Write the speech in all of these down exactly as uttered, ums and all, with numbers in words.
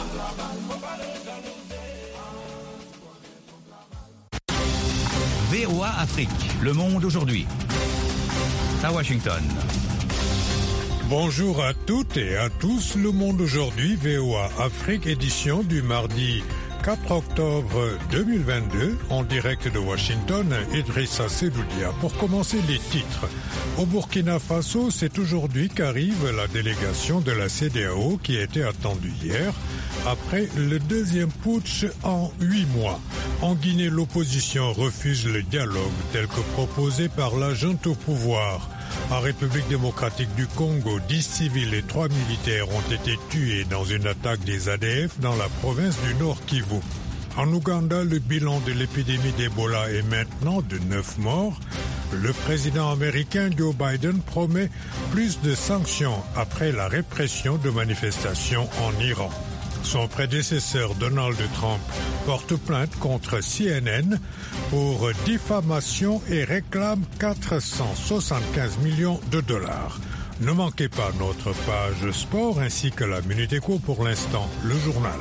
V O A Afrique, le monde aujourd'hui. À Washington. Bonjour à toutes et à tous, le monde aujourd'hui, V O A Afrique, édition du mardi quatre octobre deux mille vingt-deux, en direct de Washington, Idrissa Sedoudia. Pour commencer les titres, au Burkina Faso, c'est aujourd'hui qu'arrive la délégation de la C E D E A O qui était attendue hier, après le deuxième putsch en huit mois. En Guinée, l'opposition refuse le dialogue tel que proposé par la junte au pouvoir. En République démocratique du Congo, dix civils et trois militaires ont été tués dans une attaque des A D F dans la province du Nord Kivu. En Ouganda, le bilan de l'épidémie d'Ebola est maintenant de neuf morts. Le président américain Joe Biden promet plus de sanctions après la répression de manifestations en Iran. Son prédécesseur Donald Trump porte plainte contre C N N pour diffamation et réclame quatre cent soixante-quinze millions de dollars. Ne manquez pas notre page sport ainsi que la Minute Éco pour l'instant, le journal.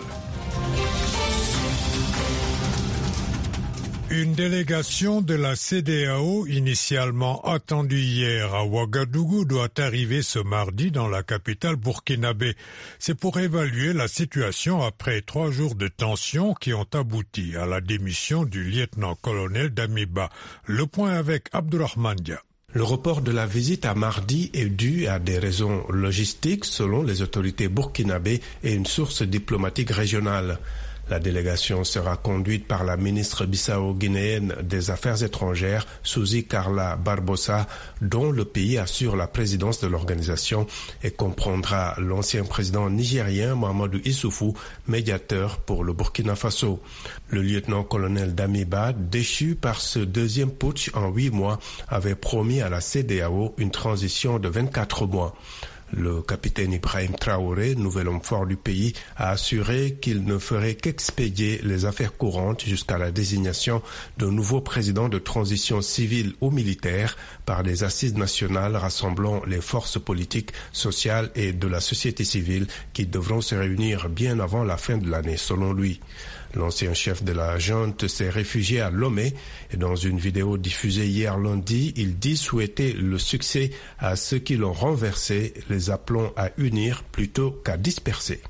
Une délégation de la C E D E A O, initialement attendue hier à Ouagadougou, doit arriver ce mardi dans la capitale burkinabé. C'est pour évaluer la situation après trois jours de tensions qui ont abouti à la démission du lieutenant-colonel Damiba. Le point avec Abdourahmane Dia. Le report de la visite à mardi est dû à des raisons logistiques selon les autorités burkinabées et une source diplomatique régionale. La délégation sera conduite par la ministre bissau-guinéenne des Affaires étrangères, Suzy Carla Barbosa, dont le pays assure la présidence de l'organisation, et comprendra l'ancien président nigérien Mahamadou Issoufou, médiateur pour le Burkina Faso. Le lieutenant-colonel Damiba, déchu par ce deuxième putsch en huit mois, avait promis à la C E D E A O une transition de vingt-quatre mois. Le capitaine Ibrahim Traoré, nouvel homme fort du pays, a assuré qu'il ne ferait qu'expédier les affaires courantes jusqu'à la désignation d'un nouveau président de transition civile ou militaire par des assises nationales rassemblant les forces politiques, sociales et de la société civile qui devront se réunir bien avant la fin de l'année, selon lui. L'ancien chef de la junte s'est réfugié à Lomé et dans une vidéo diffusée hier lundi, il dit souhaiter le succès à ceux qui l'ont renversé, les appelant à unir plutôt qu'à disperser.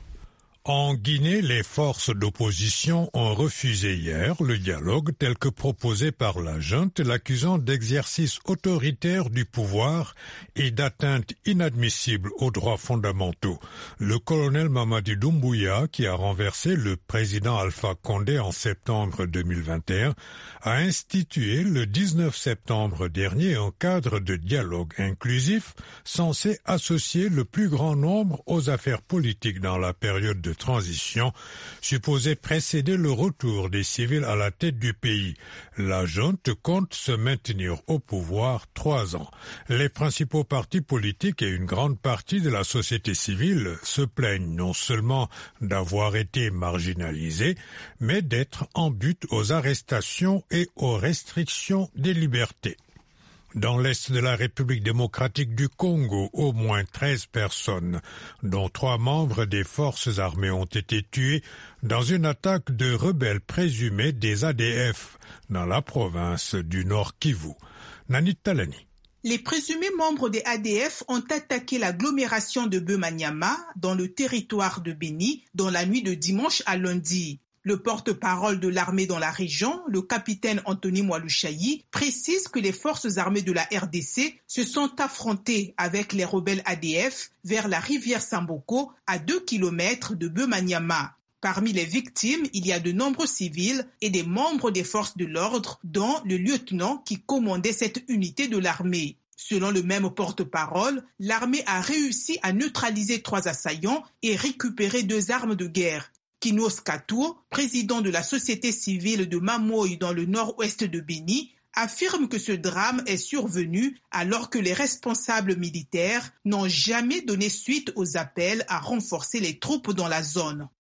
En Guinée, les forces d'opposition ont refusé hier le dialogue tel que proposé par la junte, l'accusant d'exercice autoritaire du pouvoir et d'atteinte inadmissible aux droits fondamentaux. Le colonel Mamadi Doumbouya, qui a renversé le président Alpha Condé en septembre deux mille vingt et un, a institué le dix-neuf septembre dernier un cadre de dialogue inclusif censé associer le plus grand nombre aux affaires politiques dans la période de transition, supposée précéder le retour des civils à la tête du pays. La junte compte se maintenir au pouvoir trois ans. Les principaux partis politiques et une grande partie de la société civile se plaignent non seulement d'avoir été marginalisés, mais d'être en butte aux arrestations et aux restrictions des libertés. Dans l'est de la République démocratique du Congo, au moins treize personnes, dont trois membres des forces armées, ont été tuées dans une attaque de rebelles présumés des A D F dans la province du Nord Kivu. Nanit Talani. Les présumés membres des A D F ont attaqué l'agglomération de Bemanyama dans le territoire de Beni dans la nuit de dimanche à lundi. Le porte-parole de l'armée dans la région, le capitaine Anthony Mwalushayi, précise que les forces armées de la R D C se sont affrontées avec les rebelles A D F vers la rivière Samboko à deux kilomètres de Bemanyama. Parmi les victimes, il y a de nombreux civils et des membres des forces de l'ordre, dont le lieutenant qui commandait cette unité de l'armée. Selon le même porte-parole, l'armée a réussi à neutraliser trois assaillants et récupérer deux armes de guerre. Kinos Katou, président de la société civile de Mamoy dans le nord-ouest de Beni, affirme que ce drame est survenu alors que les responsables militaires n'ont jamais donné suite aux appels à renforcer les troupes dans la zone.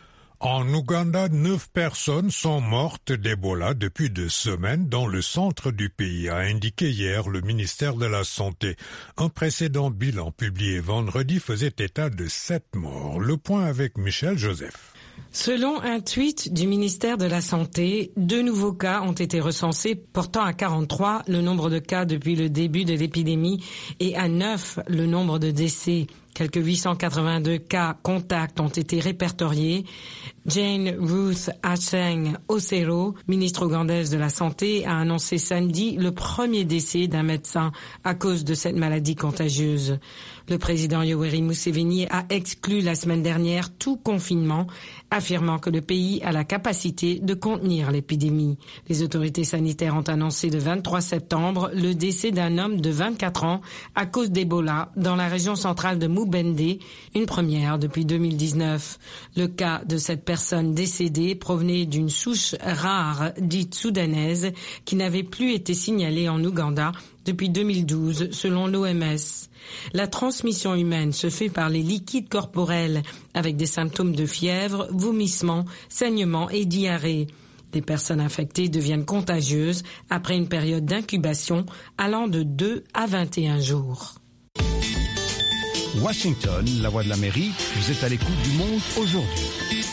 En Ouganda, neuf personnes sont mortes d'Ebola depuis deux semaines dans le centre du pays, a indiqué hier le ministère de la Santé. Un précédent bilan publié vendredi faisait état de sept morts. Le point avec Michel Joseph. Selon un tweet du ministère de la Santé, deux nouveaux cas ont été recensés, portant à quarante-trois le nombre de cas depuis le début de l'épidémie et à neuf le nombre de décès. Quelques huit cent quatre-vingt-deux cas contacts ont été répertoriés. Jane Ruth Aceng Osero, ministre ougandaise de la Santé, a annoncé samedi le premier décès d'un médecin à cause de cette maladie contagieuse. Le président Yoweri Museveni a exclu la semaine dernière tout confinement, affirmant que le pays a la capacité de contenir l'épidémie. Les autorités sanitaires ont annoncé le vingt-trois septembre le décès d'un homme de vingt-quatre ans à cause d'Ebola dans la région centrale de Mubende, une première depuis deux mille dix-neuf. Le cas de cette personne décédée provenait d'une souche rare dite soudanaise qui n'avait plus été signalée en Ouganda depuis deux mille douze, selon l'O M S. La transmission humaine se fait par les liquides corporels avec des symptômes de fièvre, vomissements, saignements et diarrhée. Les personnes infectées deviennent contagieuses après une période d'incubation allant de deux à vingt et un jours. Washington, la voix de l'Amérique, vous êtes à l'écoute du monde aujourd'hui.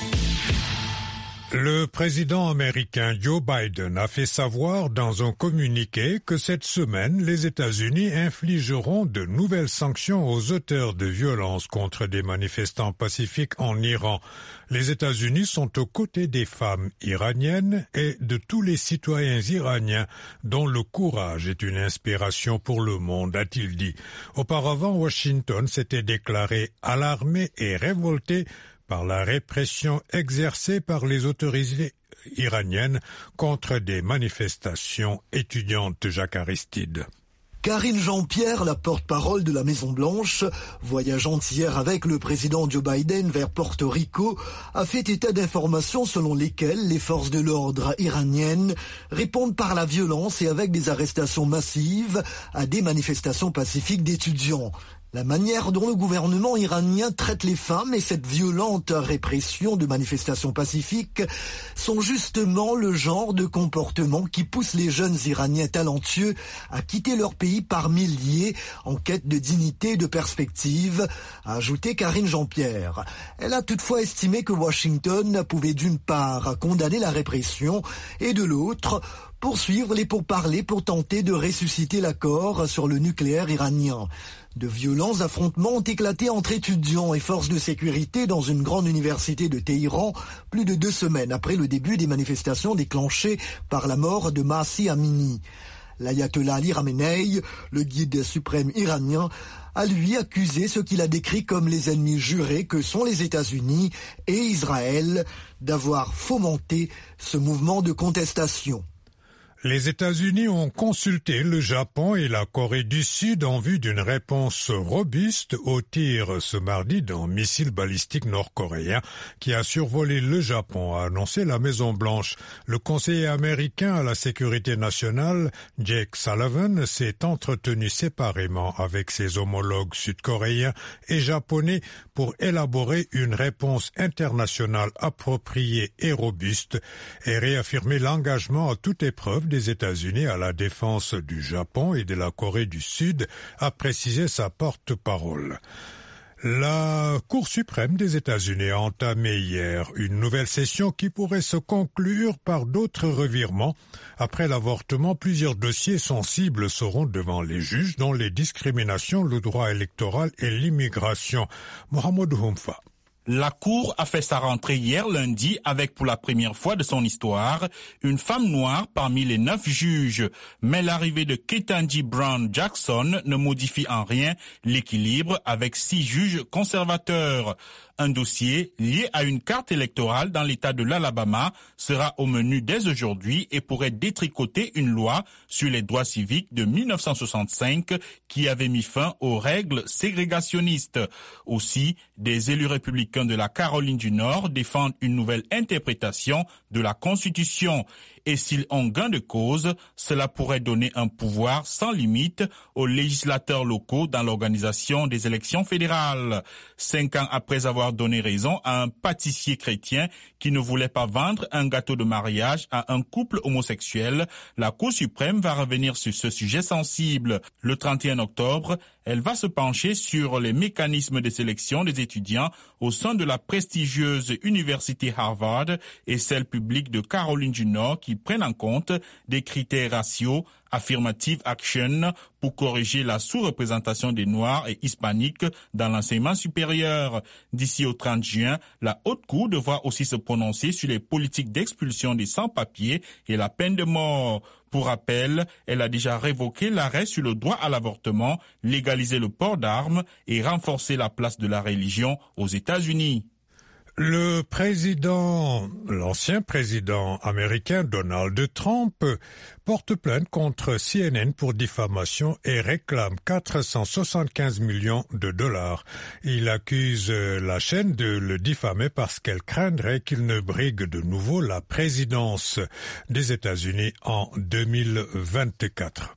Le président américain Joe Biden a fait savoir dans un communiqué que cette semaine, les États-Unis infligeront de nouvelles sanctions aux auteurs de violences contre des manifestants pacifiques en Iran. Les États-Unis sont aux côtés des femmes iraniennes et de tous les citoyens iraniens dont le courage est une inspiration pour le monde, a-t-il dit. Auparavant, Washington s'était déclaré alarmé et révolté par la répression exercée par les autorités iraniennes contre des manifestations étudiantes. Jacques Aristide. Karine Jean-Pierre, la porte-parole de la Maison-Blanche, voyageant hier avec le président Joe Biden vers Porto Rico, a fait état d'informations selon lesquelles les forces de l'ordre iraniennes répondent par la violence et avec des arrestations massives à des manifestations pacifiques d'étudiants. La manière dont le gouvernement iranien traite les femmes et cette violente répression de manifestations pacifiques sont justement le genre de comportement qui pousse les jeunes Iraniens talentueux à quitter leur pays par milliers en quête de dignité et de perspective, a ajouté Karine Jean-Pierre. Elle a toutefois estimé que Washington pouvait d'une part condamner la répression et de l'autre poursuivre les pourparlers pour tenter de ressusciter l'accord sur le nucléaire iranien. De violents affrontements ont éclaté entre étudiants et forces de sécurité dans une grande université de Téhéran, plus de deux semaines après le début des manifestations déclenchées par la mort de Mahsa Amini. L'ayatollah Ali Khamenei, le guide suprême iranien, a lui accusé ce qu'il a décrit comme les ennemis jurés que sont les États-Unis et Israël d'avoir fomenté ce mouvement de contestation. Les États-Unis ont consulté le Japon et la Corée du Sud en vue d'une réponse robuste au tir ce mardi d'un missile balistique nord-coréen qui a survolé le Japon, a annoncé la Maison-Blanche. Le conseiller américain à la sécurité nationale, Jake Sullivan, s'est entretenu séparément avec ses homologues sud-coréens et japonais pour élaborer une réponse internationale appropriée et robuste et réaffirmer l'engagement à toute épreuve des États-Unis à la défense du Japon et de la Corée du Sud, a précisé sa porte-parole. La Cour suprême des États-Unis a entamé hier une nouvelle session qui pourrait se conclure par d'autres revirements. Après l'avortement, plusieurs dossiers sensibles seront devant les juges, dont les discriminations, le droit électoral et l'immigration. Mohamed Houmfa. La Cour a fait sa rentrée hier lundi avec pour la première fois de son histoire une femme noire parmi les neuf juges. Mais l'arrivée de Ketanji Brown Jackson ne modifie en rien l'équilibre avec six juges conservateurs. Un dossier lié à une carte électorale dans l'État de l'Alabama sera au menu dès aujourd'hui et pourrait détricoter une loi sur les droits civiques de mille neuf cent soixante-cinq qui avait mis fin aux règles ségrégationnistes. Aussi, des élus républicains de la Caroline du Nord défendent une nouvelle interprétation de la Constitution. Et s'ils ont gain de cause, cela pourrait donner un pouvoir sans limite aux législateurs locaux dans l'organisation des élections fédérales. Cinq ans après avoir donné raison à un pâtissier chrétien qui ne voulait pas vendre un gâteau de mariage à un couple homosexuel, la Cour suprême va revenir sur ce sujet sensible. Le trente et un octobre, elle va se pencher sur les mécanismes de sélection des étudiants au sein de la prestigieuse université Harvard et celle publique de Caroline du Nord qui prennent en compte des critères raciaux, Affirmative Action, pour corriger la sous-représentation des Noirs et Hispaniques dans l'enseignement supérieur. D'ici au trente juin, la Haute Cour devra aussi se prononcer sur les politiques d'expulsion des sans-papiers et la peine de mort. Pour rappel, elle a déjà révoqué l'arrêt sur le droit à l'avortement, légalisé le port d'armes et renforcé la place de la religion aux États-Unis. Le président, l'ancien président américain Donald Trump porte plainte contre C N N pour diffamation et réclame quatre cent soixante-quinze millions de dollars. Il accuse la chaîne de le diffamer parce qu'elle craindrait qu'il ne brigue de nouveau la présidence des États-Unis en deux mille vingt-quatre.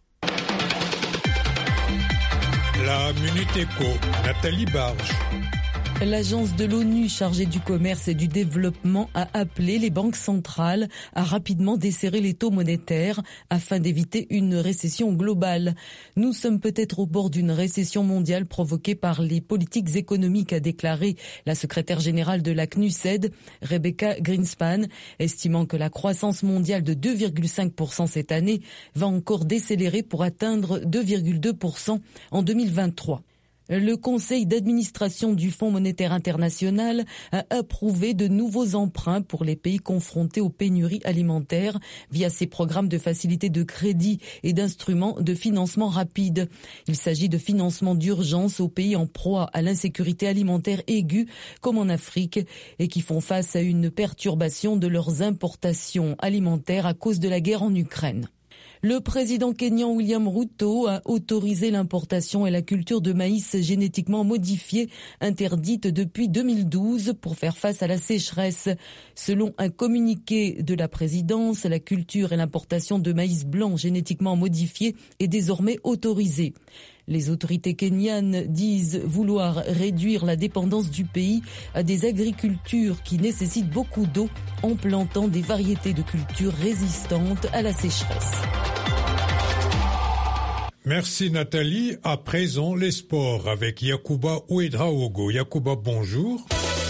La Minute Éco, Nathalie Barge. L'agence de l'ONU chargée du commerce et du développement a appelé les banques centrales à rapidement desserrer les taux monétaires afin d'éviter une récession globale. Nous sommes peut-être au bord d'une récession mondiale provoquée par les politiques économiques, a déclaré la secrétaire générale de la C N U S E D, Rebecca Greenspan, estimant que la croissance mondiale de deux virgule cinq pour cent cette année va encore décélérer pour atteindre deux virgule deux pour cent en deux mille vingt-trois. Le conseil d'administration du Fonds monétaire international a approuvé de nouveaux emprunts pour les pays confrontés aux pénuries alimentaires via ses programmes de facilité de crédit et d'instruments de financement rapide. Il s'agit de financements d'urgence aux pays en proie à l'insécurité alimentaire aiguë comme en Afrique et qui font face à une perturbation de leurs importations alimentaires à cause de la guerre en Ukraine. Le président kényan William Ruto a autorisé l'importation et la culture de maïs génétiquement modifié, interdite depuis deux mille douze pour faire face à la sécheresse. Selon un communiqué de la présidence, la culture et l'importation de maïs blanc génétiquement modifié est désormais autorisée. Les autorités kenyanes disent vouloir réduire la dépendance du pays à des agricultures qui nécessitent beaucoup d'eau en plantant des variétés de cultures résistantes à la sécheresse. Merci Nathalie. À présent, les sports avec Yacouba Ouedraogo. Yacouba, bonjour.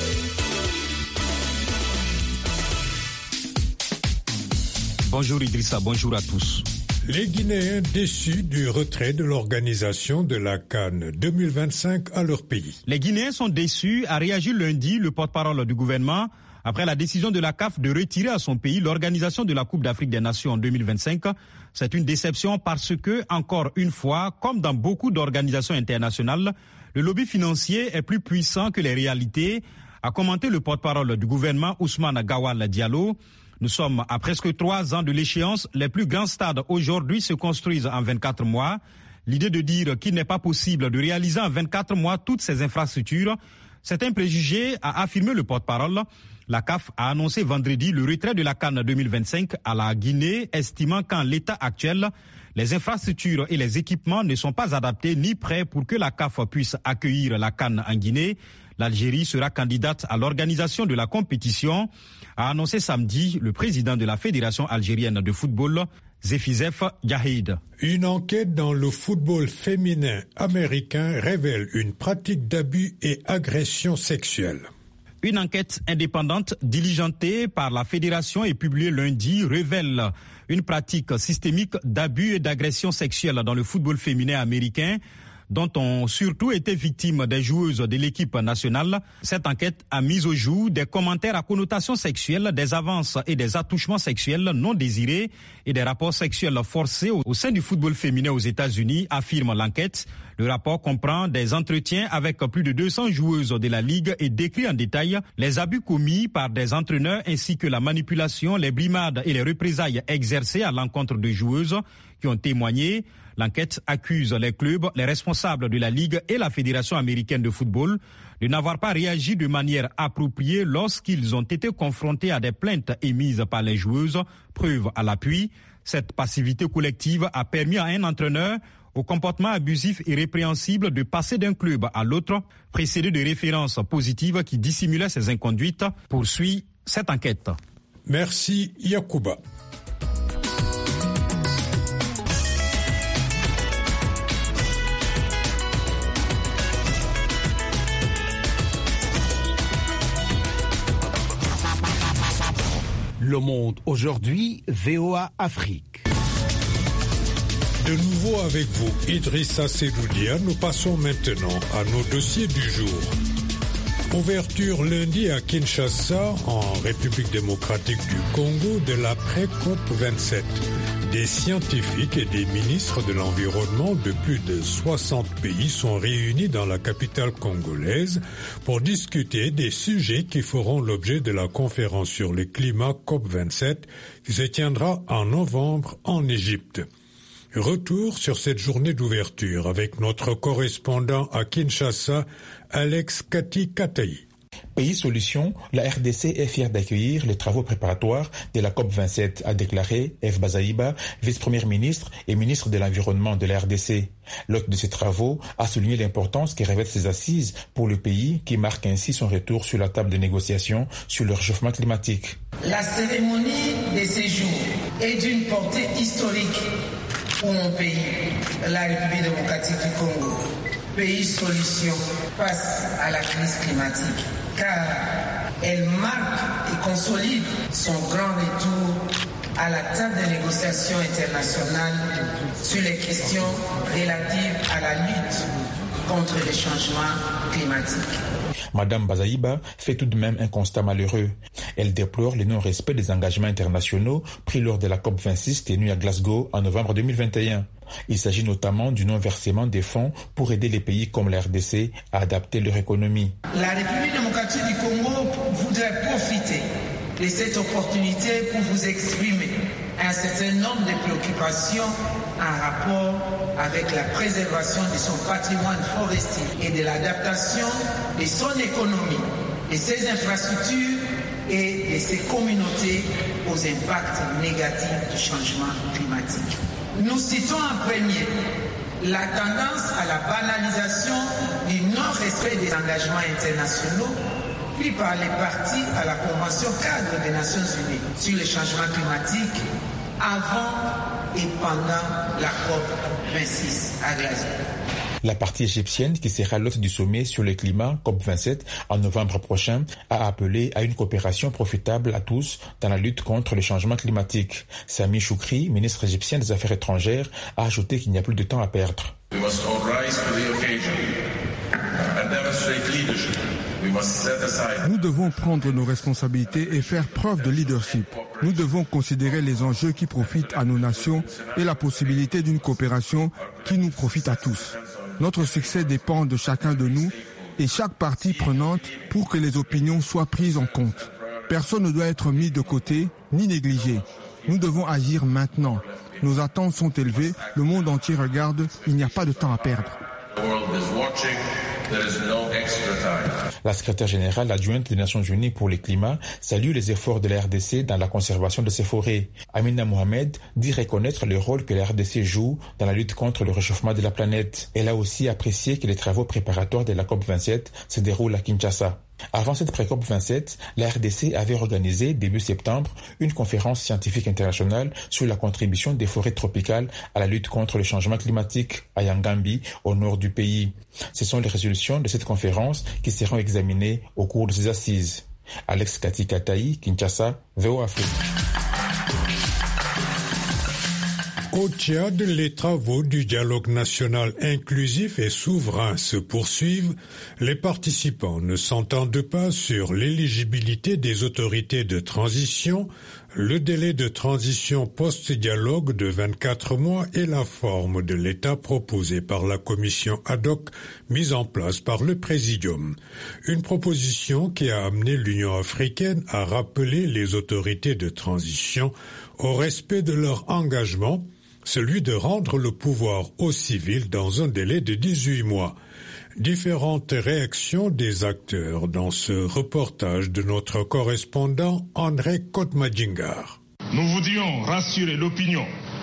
Bonjour Idrissa, bonjour à tous. Les Guinéens déçus du retrait de l'organisation de la CAN deux mille vingt-cinq à leur pays. Les Guinéens sont déçus, a réagi lundi le porte-parole du gouvernement après la décision de la C A F de retirer à son pays l'organisation de la Coupe d'Afrique des Nations en deux mille vingt-cinq. C'est une déception parce que, encore une fois, comme dans beaucoup d'organisations internationales, le lobby financier est plus puissant que les réalités, a commenté le porte-parole du gouvernement Ousmane Gawal Diallo. Nous sommes à presque trois ans de l'échéance. Les plus grands stades aujourd'hui se construisent en vingt-quatre mois. L'idée de dire qu'il n'est pas possible de réaliser en vingt-quatre mois toutes ces infrastructures, c'est un préjugé, a affirmé le porte-parole. La C A F a annoncé vendredi le retrait de la CAN deux mille vingt-cinq à la Guinée, estimant qu'en l'état actuel, les infrastructures et les équipements ne sont pas adaptés ni prêts pour que la C A F puisse accueillir la CAN en Guinée. L'Algérie sera candidate à l'organisation de la compétition, a annoncé samedi le président de la Fédération algérienne de football, Zefizef Yahid. Une enquête dans le football féminin américain révèle une pratique d'abus et agression sexuelle. Une enquête indépendante diligentée par la Fédération et publiée lundi révèle une pratique systémique d'abus et d'agression sexuelle dans le football féminin américain, dont ont surtout été victimes des joueuses de l'équipe nationale. Cette enquête a mis au jour des commentaires à connotation sexuelle, des avances et des attouchements sexuels non désirés et des rapports sexuels forcés au sein du football féminin aux États-Unis, affirme l'enquête. Le rapport comprend des entretiens avec plus de deux cents joueuses de la Ligue et décrit en détail les abus commis par des entraîneurs ainsi que la manipulation, les brimades et les représailles exercées à l'encontre de joueuses qui ont témoigné. L'enquête accuse les clubs, les responsables de la Ligue et la Fédération américaine de football de n'avoir pas réagi de manière appropriée lorsqu'ils ont été confrontés à des plaintes émises par les joueuses. Preuve à l'appui, cette passivité collective a permis à un entraîneur au comportement abusif et répréhensible de passer d'un club à l'autre, précédé de références positives qui dissimulaient ces inconduites, poursuit cette enquête. Merci Yacouba. Le Monde aujourd'hui, V O A Afrique. De nouveau avec vous, Idrissa Sedoudia, nous passons maintenant à nos dossiers du jour. Ouverture lundi à Kinshasa, en République démocratique du Congo, de l'après-COP vingt-sept. Des scientifiques et des ministres de l'environnement de plus de soixante pays sont réunis dans la capitale congolaise pour discuter des sujets qui feront l'objet de la conférence sur le climat COP vingt-sept qui se tiendra en novembre en Égypte. Retour sur cette journée d'ouverture avec notre correspondant à Kinshasa, Alex Kati Kataï. Pays Solutions, la R D C est fière d'accueillir les travaux préparatoires de la COP vingt-sept, a déclaré F. Bazaïba, vice-premier ministre et ministre de l'Environnement de la R D C. L'hôte de ces travaux a souligné l'importance que revêtent ces assises pour le pays qui marque ainsi son retour sur la table de négociation sur le réchauffement climatique. La cérémonie de ces jours est d'une portée historique pour mon pays, la République démocratique du Congo, pays solution face à la crise climatique, car elle marque et consolide son grand retour à la table de négociation internationale sur les questions relatives à la lutte contre les changements climatiques. Madame Bazaïba fait tout de même un constat malheureux. Elle déplore le non-respect des engagements internationaux pris lors de la COP vingt-six tenue à Glasgow en novembre deux mille vingt et un. Il s'agit notamment du non-versement des fonds pour aider les pays comme la R D C à adapter leur économie. La République démocratique du Congo voudrait profiter de cette opportunité pour vous exprimer un certain nombre de préoccupations en rapport avec la préservation de son patrimoine forestier et de l'adaptation de son économie, de ses infrastructures et de ses communautés aux impacts négatifs du changement climatique. Nous citons en premier la tendance à la banalisation du non-respect des engagements internationaux pris par les parties à la Convention cadre des Nations Unies sur le changement climatique avant et pendant la COP vingt-six à Glasgow. La partie égyptienne, qui sera l'hôte du sommet sur le climat COP vingt-sept en novembre prochain, a appelé à une coopération profitable à tous dans la lutte contre le changement climatique. Sami Choukri, ministre égyptien des Affaires étrangères, a ajouté qu'il n'y a plus de temps à perdre. We must all rise to the occasion and demonstrate leadership. Nous devons prendre nos responsabilités et faire preuve de leadership. Nous devons considérer les enjeux qui profitent à nos nations et la possibilité d'une coopération qui nous profite à tous. Notre succès dépend de chacun de nous et chaque partie prenante pour que les opinions soient prises en compte. Personne ne doit être mis de côté ni négligé. Nous devons agir maintenant. Nos attentes sont élevées, le monde entier regarde, il n'y a pas de temps à perdre. La secrétaire générale adjointe des Nations Unies pour le climat salue les efforts de la R D C dans la conservation de ses forêts. Amina Mohamed dit reconnaître le rôle que la R D C joue dans la lutte contre le réchauffement de la planète. Elle a aussi apprécié que les travaux préparatoires de la COP vingt-sept se déroulent à Kinshasa. Avant cette pré-COP vingt-sept, la R D C avait organisé début septembre une conférence scientifique internationale sur la contribution des forêts tropicales à la lutte contre le changement climatique à Yangambi, au nord du pays. Ce sont les résolutions de cette conférence qui seront examinées au cours de ces assises. Alex Kati Kataï, Kinshasa, V O A Afrique. Au Tchad, les travaux du dialogue national inclusif et souverain se poursuivent. Les participants ne s'entendent pas sur l'éligibilité des autorités de transition, le délai de transition post-dialogue de vingt-quatre mois et la forme de l'État proposée par la commission ad hoc mise en place par le Présidium. Une proposition qui a amené l'Union africaine à rappeler les autorités de transition au respect de leur engagement, celui de rendre le pouvoir aux civils dans un délai de dix-huit mois. Différentes réactions des acteurs dans ce reportage de notre correspondant André Kotmadjingar. Nous voudrions rassurer l'opinion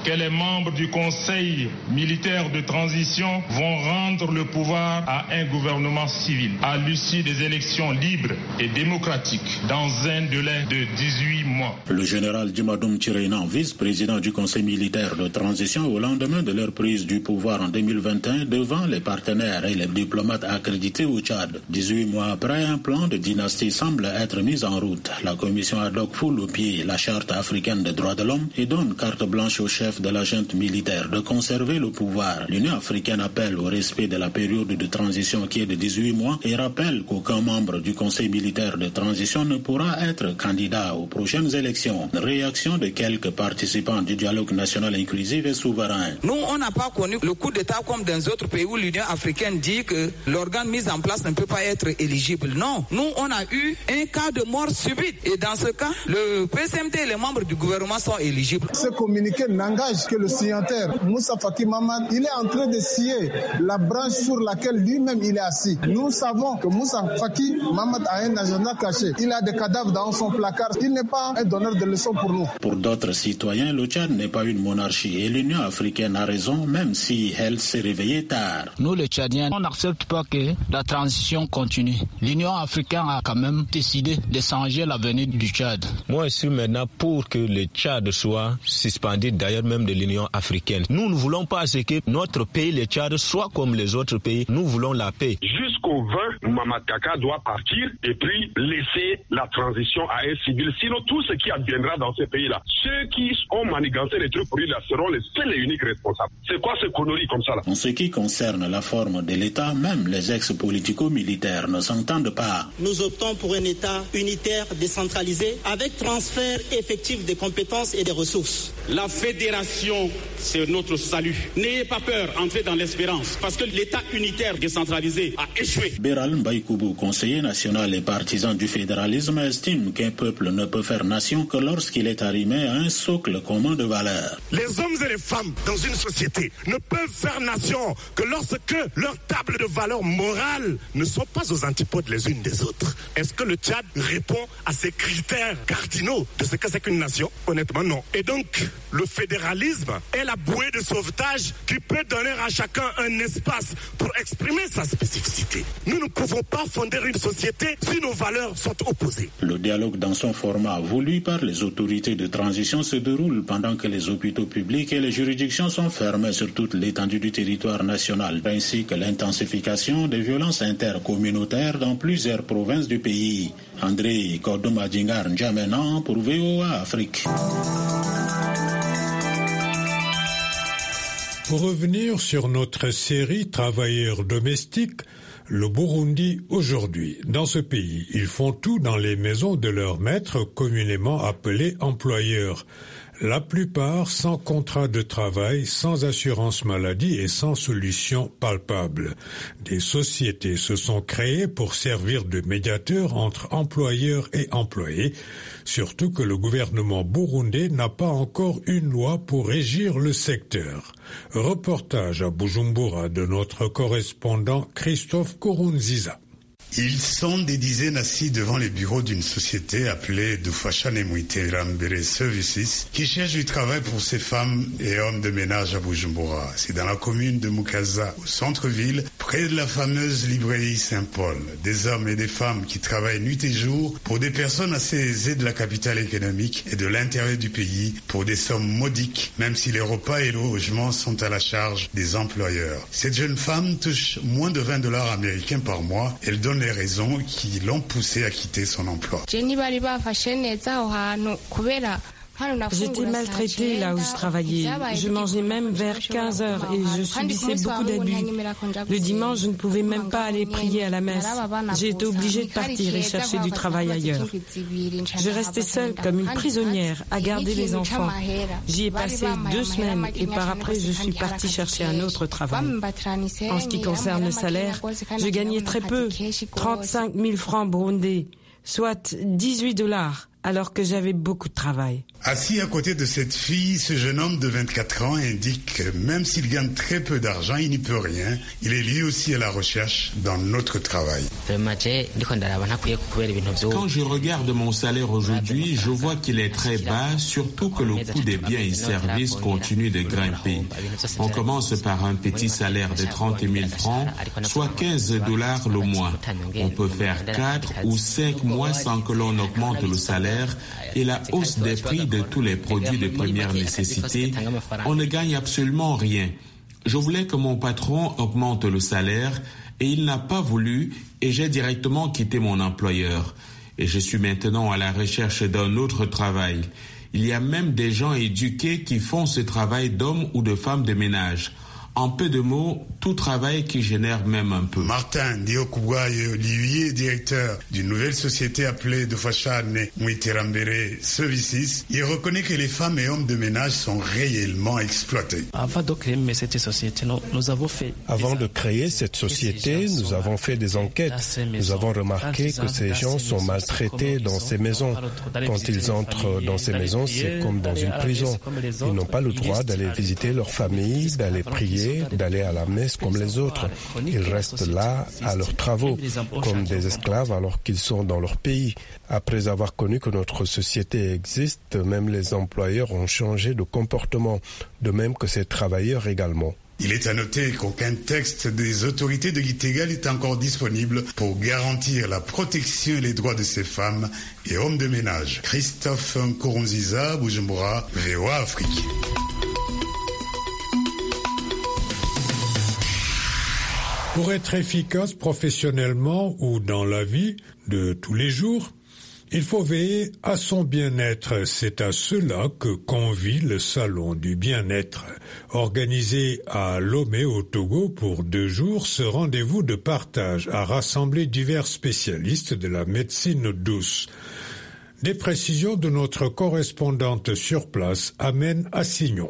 que les membres du Conseil militaire de transition vont rendre le pouvoir à un gouvernement civil à l'issue des élections libres et démocratiques dans un délai de dix-huit mois. Le général Djimadoum Tireynan, vice-président du Conseil militaire de transition au lendemain de leur prise du pouvoir en deux mille vingt et un devant les partenaires et les diplomates accrédités au Tchad. dix-huit mois après, un plan de dynastie semble être mis en route. La commission ad hoc foule au pied la charte africaine des droits de l'homme et donne carte blanche au chef de la junte militaire de conserver le pouvoir. L'Union africaine appelle au respect de la période de transition qui est de dix-huit mois et rappelle qu'aucun membre du Conseil militaire de transition ne pourra être candidat aux prochaines élections. Réaction de quelques participants du dialogue national inclusif et souverain. Nous, on n'a pas connu le coup d'État comme dans d'autres pays où l'Union africaine dit que l'organe mis en place ne peut pas être éligible. Non, nous, on a eu un cas de mort subite. Et dans ce cas, le P C M T et les membres du gouvernement sont éligibles. Ce communiqué n'engage que le signataire, Moussa Faki Mahamat. Il est en train de scier la branche sur laquelle lui-même il est assis. Nous savons que Moussa Faki Mahamat a un agenda caché. Il a des cadavres dans son placard. Il n'est pas un donneur de leçons pour nous. Pour d'autres citoyens, le Tchad n'est pas une monarchie et l'Union africaine a raison, même si elle s'est réveillée tard. Nous, les Tchadiens, on n'accepte pas que la transition continue. L'Union africaine a quand même décidé de changer l'avenir du Tchad. Moi, je suis maintenant pour que le Tchad soit suspendu, d'ailleurs même de l'Union africaine. Nous ne voulons pas que notre pays, le Tchad, soit comme les autres pays. Nous voulons la paix. Jusqu'au vingt, Mamadou Kaka doit partir et puis laisser la transition à un civil. Sinon, tout ce qui adviendra dans ces pays-là, ceux qui ont manigancé les trucs pour lui, là, seront les seuls et uniques responsables. C'est quoi ce connerie comme ça là? En ce qui concerne la forme de l'État, même les ex-politico-militaires ne s'entendent pas. Nous optons pour un État unitaire, décentralisé, avec transfert effectif des compétences et des ressources. La fédération, c'est notre salut. N'ayez pas peur, entrez dans l'espérance, parce que l'État unitaire décentralisé a échoué. Béral Mbaïkoubou, conseiller national et partisan du fédéralisme, estime qu'un peuple ne peut faire nation que lorsqu'il est arrimé à un socle commun de valeurs. Les hommes et les femmes dans une société ne peuvent faire nation que lorsque leurs tables de valeurs morales ne sont pas aux antipodes les unes des autres. Est-ce que le Tchad répond à ces critères cardinaux de ce que c'est qu'une nation? Honnêtement, non. Et donc, le fédéralisme est la bouée de sauvetage qui peut donner à chacun un espace pour exprimer sa spécificité. Nous ne pouvons pas fonder une société si nos valeurs sont opposées. Le dialogue dans son format voulu par les autorités de transition se déroule pendant que les hôpitaux publics et les juridictions sont fermés sur toute l'étendue du territoire national, ainsi que l'intensification des violences intercommunautaires dans plusieurs provinces du pays. André Kordomadingar N'Djamena pour V O A Afrique. Pour revenir sur notre série Travailleurs domestiques, le Burundi aujourd'hui. Dans ce pays, ils font tout dans les maisons de leurs maîtres, communément appelés employeurs. La plupart sans contrat de travail, sans assurance maladie et sans solution palpable. Des sociétés se sont créées pour servir de médiateurs entre employeurs et employés, surtout que le gouvernement burundais n'a pas encore une loi pour régir le secteur. Reportage à Bujumbura de notre correspondant Christophe Kurunziza. Ils sont des dizaines assis devant les bureaux d'une société appelée Dufashane Muiterambere Services qui cherche du travail pour ces femmes et hommes de ménage à Bujumbura. C'est dans la commune de Mukaza, au centre-ville, près de la fameuse librairie Saint-Paul. Des hommes et des femmes qui travaillent nuit et jour pour des personnes assez aisées de la capitale économique et de l'intérieur du pays pour des sommes modiques, même si les repas et le logement sont à la charge des employeurs. Cette jeune femme touche moins de vingt dollars américains par mois. Elle donne les raisons qui l'ont poussée à quitter son emploi. J'étais maltraitée là où je travaillais. Je mangeais même vers quinze heures et je subissais beaucoup d'abus. Le dimanche, je ne pouvais même pas aller prier à la messe. J'ai été obligée de partir et chercher du travail ailleurs. Je restais seule comme une prisonnière à garder les enfants. J'y ai passé deux semaines et par après, je suis partie chercher un autre travail. En ce qui concerne le salaire, je gagnais très peu, trente-cinq mille francs burundais, soit dix-huit dollars. alors que j'avais beaucoup de travail. Assis à côté de cette fille, ce jeune homme de vingt-quatre ans indique que même s'il gagne très peu d'argent, il n'y peut rien. Il est lui aussi à la recherche dans notre travail. Quand je regarde mon salaire aujourd'hui, je vois qu'il est très bas, surtout que le coût des biens et services continue de grimper. On commence par un petit salaire de trente mille francs, soit quinze dollars le mois. On peut faire quatre ou cinq mois sans que l'on augmente le salaire, et la hausse des prix de tous les produits de première nécessité, on ne gagne absolument rien. Je voulais que mon patron augmente le salaire et il n'a pas voulu et j'ai directement quitté mon employeur. Et je suis maintenant à la recherche d'un autre travail. Il y a même des gens éduqués qui font ce travail d'hommes ou de femmes de ménage. En peu de mots, tout travail qui génère même un peu. Martin Diokubwayo Olivier, directeur d'une nouvelle société appelée Dufashane Mwiterambere Services, il reconnaît que les femmes et hommes de ménage sont réellement exploités. Avant de créer cette société, nous avons fait... Avant de créer cette société, nous avons fait des enquêtes. Nous avons remarqué que ces gens sont maltraités dans ces maisons. Quand ils entrent dans ces maisons, c'est comme dans une prison. Ils n'ont pas le droit d'aller visiter leur famille, d'aller prier, d'aller à la messe comme les autres. Ils restent là à leurs travaux, comme des esclaves alors qu'ils sont dans leur pays. Après avoir connu que notre société existe, même les employeurs ont changé de comportement, de même que ces travailleurs également. Il est à noter qu'aucun texte des autorités de Gitega est encore disponible pour garantir la protection et les droits de ces femmes et hommes de ménage. Christophe Nkurunziza, Bujumbura, V O A Afrique. Pour être efficace professionnellement ou dans la vie de tous les jours, il faut veiller à son bien-être. C'est à cela que convie le Salon du bien-être. Organisé à Lomé au Togo pour deux jours, ce rendez-vous de partage a rassemblé divers spécialistes de la médecine douce. Des précisions de notre correspondante sur place, Amène Assignon.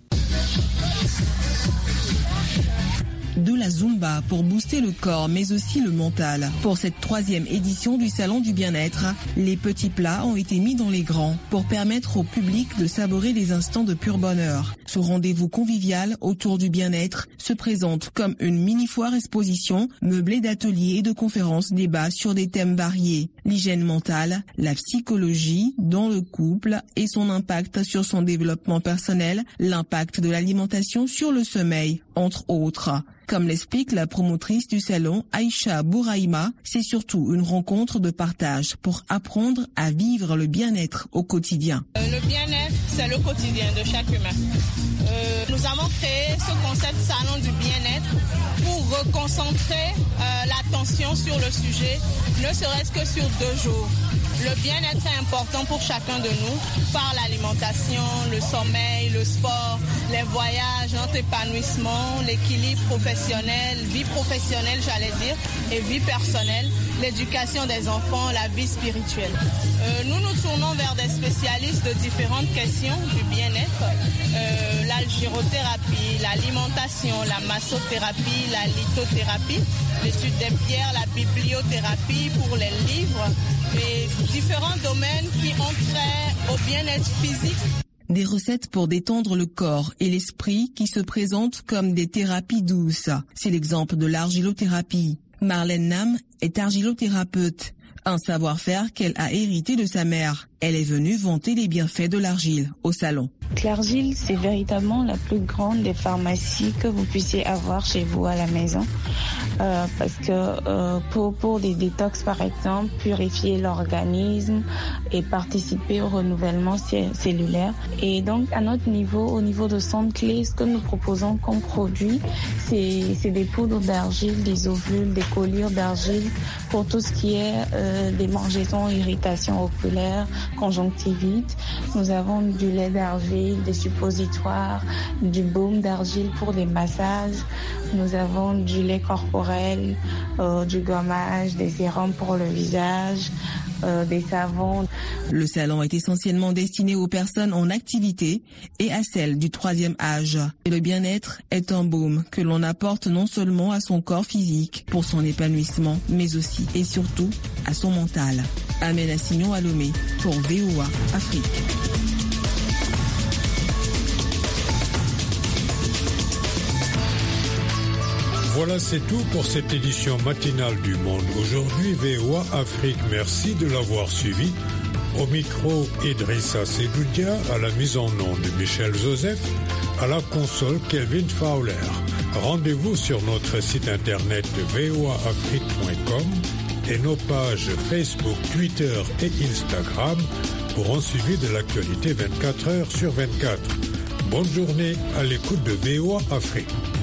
De la Zumba pour booster le corps mais aussi le mental. Pour cette troisième édition du Salon du bien-être, les petits plats ont été mis dans les grands pour permettre au public de savourer des instants de pur bonheur. Ce rendez-vous convivial autour du bien-être se présente comme une mini-foire exposition meublée d'ateliers et de conférences débats sur des thèmes variés. L'hygiène mentale, la psychologie dans le couple et son impact sur son développement personnel, l'impact de l'alimentation sur le sommeil, entre autres. Comme l'explique la promotrice du salon, Aïcha Bouraïma, c'est surtout une rencontre de partage pour apprendre à vivre le bien-être au quotidien. Euh, le bien-être, c'est le quotidien de chaque humain. Euh, nous avons créé ce concept salon du bien-être pour reconcentrer euh, l'attention sur le sujet, ne serait-ce que sur deux jours. Le bien-être est important pour chacun de nous par l'alimentation, le sommeil, le sport, les voyages, notre épanouissement, l'équilibre professionnel, vie professionnelle, j'allais dire, et vie personnelle, l'éducation des enfants, la vie spirituelle. Euh, nous nous tournons vers des spécialistes de différentes questions du bien-être, euh, l'algirothérapie, l'alimentation, la massothérapie, la lithothérapie, l'étude des pierres, la bibliothérapie pour les livres, et différents domaines qui ont trait au bien-être physique. Des recettes pour détendre le corps et l'esprit qui se présentent comme des thérapies douces. C'est l'exemple de l'argilothérapie. Marlène Nam est argilothérapeute, un savoir-faire qu'elle a hérité de sa mère. Elle est venue vanter les bienfaits de l'argile au salon. L'argile, c'est véritablement la plus grande des pharmacies que vous puissiez avoir chez vous à la maison. Euh, parce que euh, pour, pour des détox, par exemple, purifier l'organisme et participer au renouvellement cellulaire. Et donc, à notre niveau, au niveau de Centre Clé, ce que nous proposons comme produit, c'est, c'est des poudres d'argile, des ovules, des collyres d'argile pour tout ce qui est euh, démangeaisons, irritations oculaires, conjonctivite. Nous avons du lait d'argile, des suppositoires, du baume d'argile pour des massages. Nous avons du lait corporel, euh, du gommage, des sérums pour le visage, euh, des savons. Le salon est essentiellement destiné aux personnes en activité et à celles du troisième âge. Et le bien-être est un baume que l'on apporte non seulement à son corps physique pour son épanouissement, mais aussi et surtout à son mental. Amel Assignon à Lomé pour V O A Afrique. Voilà, c'est tout pour cette édition matinale du Monde. Aujourd'hui, V O A Afrique, merci de l'avoir suivi. Au micro, Idrissa Sedoudia, à la mise en onde de Michel Joseph, à la console Kelvin Fowler. Rendez-vous sur notre site internet v o a afrique point com et nos pages Facebook, Twitter et Instagram pour un suivi de l'actualité vingt-quatre heures sur vingt-quatre. Bonne journée à l'écoute de V O A Afrique.